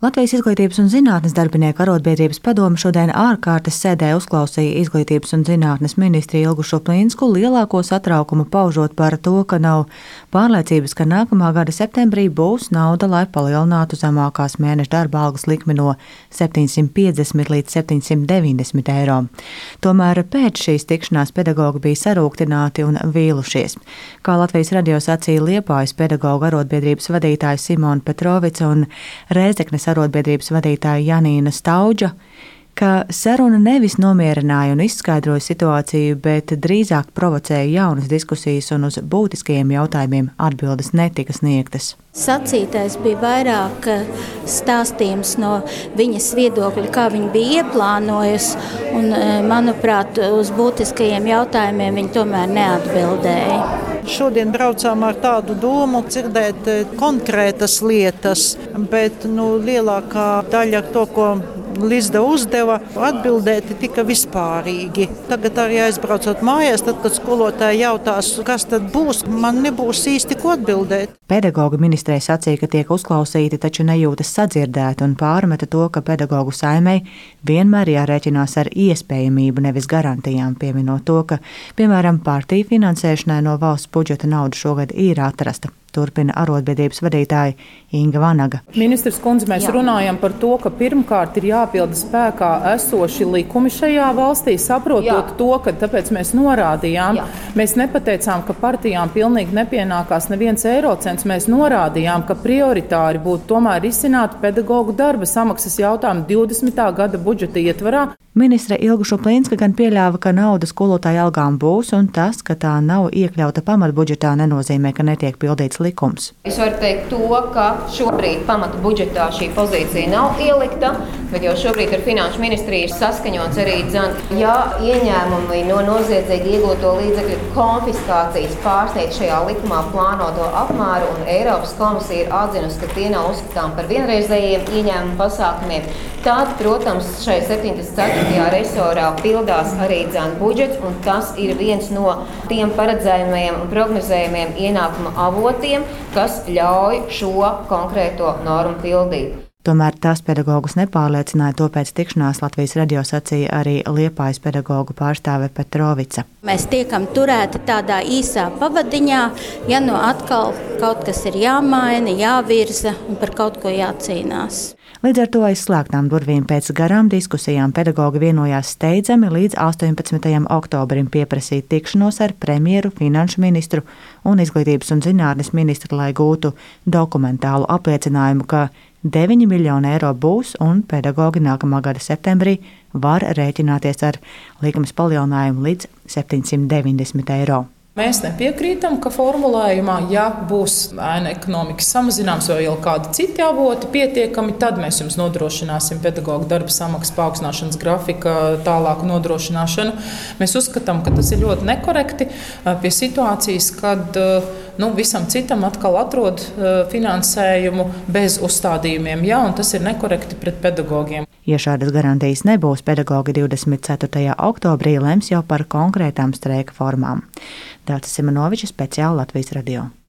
Latvijas Izglītības un zinātnes darbinieku arotbiedrības padome šodien ārkārtas sēdē uzklausīja Izglītības un zinātnes ministri Ilgu Šuplinsku, lielāko satraukumu paužot par to, ka nav pārliecības, ka nākamā gada septembrī būs nauda, lai palielinātu zemākās mēneša darba algas likmi no 750 līdz 790 eiro. Tomēr pēc šīs tikšanās pedagogi bija sarūktināti un vīlušies. Kā Latvijas radio sacīja Liepājas pedagogu arotbiedrības vadītāja Simona Petrovica un Rēzeknes arotbiedrības vadītāja Janīna Staudža, ka saruna nevis nomierināja un izskaidroja situāciju, bet drīzāk provocēja jaunas diskusijas un uz būtiskajiem jautājumiem atbildes netika sniegtas. Sacītais bija vairāk stāstījums no viņas viedokļa, kā viņa bija ieplānojusi, un, manuprāt, uz būtiskajiem jautājumiem viņa tomēr neatbildēja. Šodien braucām ar tādu domu dzirdēt konkrētas lietas, bet lielākā daļa to, ko Lizda uzdeva, atbildēt tika vispārīgi. Tagad arī aizbraucot mājās, tad, kad skolotāji jautās, kas tad būs, man nebūs īsti ko atbildēt. Pedagogu ministrē sacīja, ka tiek uzklausīti, taču nejūtas sadzirdēti un pārmeta to, ka pedagogu saimei vienmēr jārēķinās ar iespējamību, nevis garantijām, pieminot to, ka, piemēram, partiju finansēšanai no valsts budžeta nauda šogad ir atrasta. Turpina arotbiedrības vadītāja Inga Vanaga. Ministrs kundze, mēs runājam par to, ka pirmkārt ir jāpilda spēkā esoši likumi šajā valstī, saprotot to, ka tāpēc mēs norādījām, mēs nepateicām, ka partijām pilnīgi nepienākās neviens eirocents, mēs norādījām, ka prioritāri būtu tomēr izcināt pedagogu darba samaksas jautājumu 20. gada budžeta ietvarā. Ministre Ilga Šuplinska gan pieļāva, ka nauda skolotāju algām būs, un tas, ka tā nav iekļauta pamatbudžetā, nenozīmē, ka netiek pildīts likums. Es varu teikt to, ka šobrīd pamata budžetā šī pozīcija nav ielikta, bet jau šobrīd ar Finanšu ministriju ir saskaņots arī ja ieņēmumi no noziedzīgi iegūto līdzekļu konfiskācijas pārsniedz šajā likumā plānoto apmēru, un Eiropas komisija ir atzinusi, ka tie nav uzskatām par vienreizējiem ieņēmumu pasākumiem, tad, protams, šai 74. resorā pildās arī budžets, un tas ir viens no tiem paredzējumiem un prognozējumiem ienākuma avotiem, kas ļauj šo konkrēto normu pildīt. Tomēr tās pedagogus nepārliecināja, to pēc tikšanās Latvijas radio sacīja arī Liepājas pedagogu pārstāve Petrovica. Mēs tiekam turēti tādā īsā pavadiņā, ja atkal kaut kas ir jāmaina, jāvirza un par kaut ko jācīnās. Līdz ar to aiz slēgtām durvīm pēc garām diskusijām pedagogi vienojās steidzami līdz 18. oktobrim pieprasīt tikšanos ar premjeru, finanšu ministru un izglītības un zinātnes ministru, lai gūtu dokumentālu apliecinājumu, ka 9 miljoni eiro būs un pedagogi nākamā gada septembrī var rēķināties ar likmes palielinājumu līdz 790 eiro. Mēs nepiekrītam, ka formulējumā, ja būs ēna ekonomikas samazinājums vai jau kādi citi avoti pietiekami, tad mēs jums nodrošināsim pedagoģu darba samaksas paaugstināšanas grafika tālāku nodrošināšanu. Mēs uzskatām, ka tas ir ļoti nekorekti pie situācijas, kad visam citam atkal atrod finansējumu bez uzstādījumiem, un tas ir nekorekti pret pedagogiem. Ja šādas garantijas nebūs, pedagogi 24. oktobrī lems jau par konkrētām streika formām. Dācis Simonovičs, speciāli Latvijas radio.